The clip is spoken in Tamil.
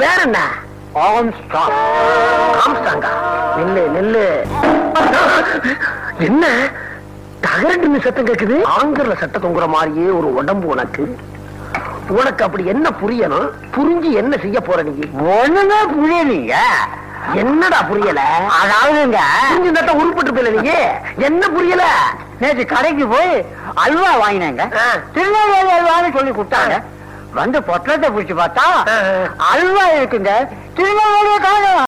பேர் என்ன? ஆம்ஸ்ட்ராங். ஆம்ஸ்ட்ராங்கா? நில்லு நில்லு. என்ன தகரட்டு சத்தம் கேக்குது? ஆங்கில சட்ட தொங்குற மாதிரியே ஒரு உடம்பு உனக்கு. உனக்கு அப்படி என்ன புரியணும்? புரிஞ்சு என்ன செய்ய போற நீ? ஒண்ணுமே புரியலீங்க. என்னடா புரியல? அதாவதுங்க உருப்பட்டு போயில நீங்க. என்ன புரியல? நேற்று கடைக்கு போய் அல்வா வாங்கினாங்க. திருநெல்வேலி அல்வான்னு சொல்லி கொடுத்தாங்க. வந்து பொட்டலத்தை பிடிச்சு பார்த்தா அல்வா இருக்குங்க. திருநெல்வேலியை காணோம்.